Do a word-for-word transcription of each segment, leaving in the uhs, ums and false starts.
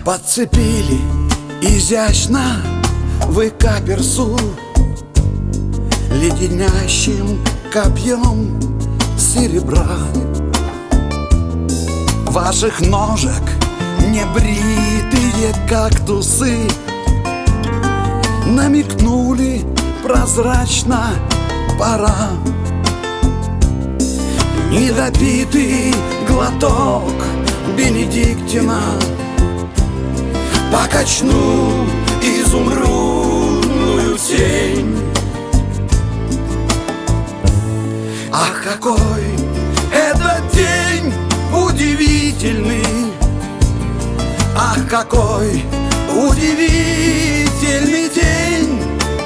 Подцепили изящно вы каперсу леденящим копьем серебра. Ваших ножек небритые кактусы намекнули прозрачно: пора. Недопитый глоток бенедиктина покачнул изумрудную тень. Ах, какой этот день удивительный! Ах, какой удивительный день!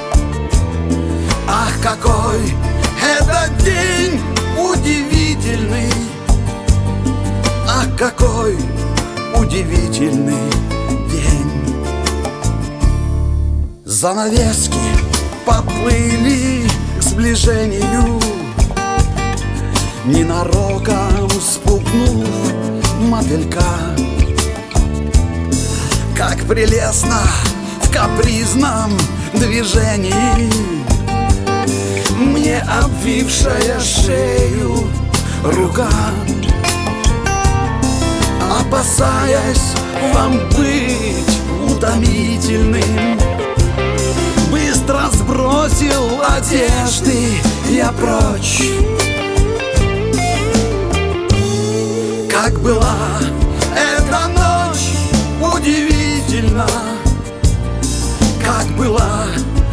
Ах, какой этот день удивительный! Ах, какой удивительный день! Занавески поплыли к сближению, ненароком спугнув мотылька. Как прелестно в капризном движении мне обвившая шею рука. Опасаясь вам быть утомительным, быстро сбросил одежды я прочь. Как была эта ночь удивительна, как была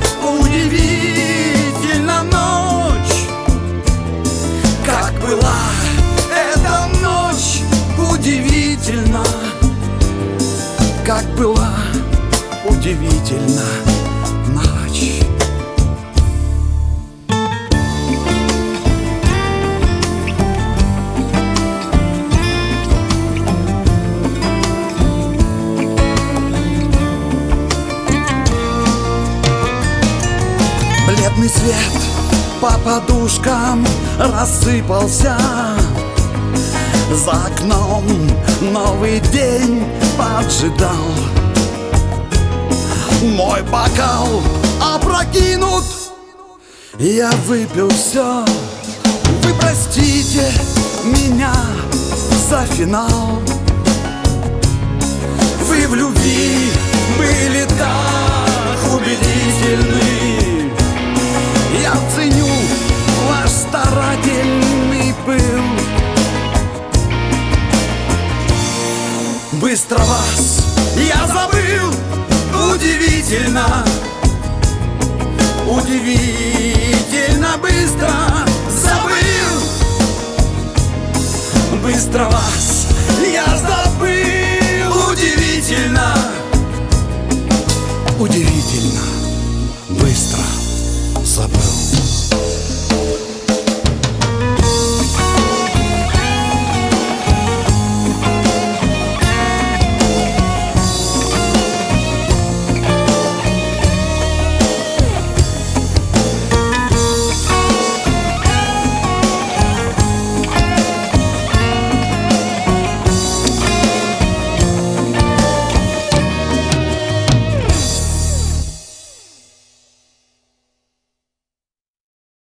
удивительна ночь, как была эта ночь удивительна, как была удивительна ночь. Бледный свет по подушкам рассыпался, за окном новый день поджидал. Мой бокал опрокинут, я выпил все. Вы простите меня за финал. Вы в любви были так убедительны, я ценю ваш старательный пыл. Быстро вас я забыл, удивительно, удивительно быстро забыл. Быстро вас я забыл, удивительно, удивительно быстро забыл.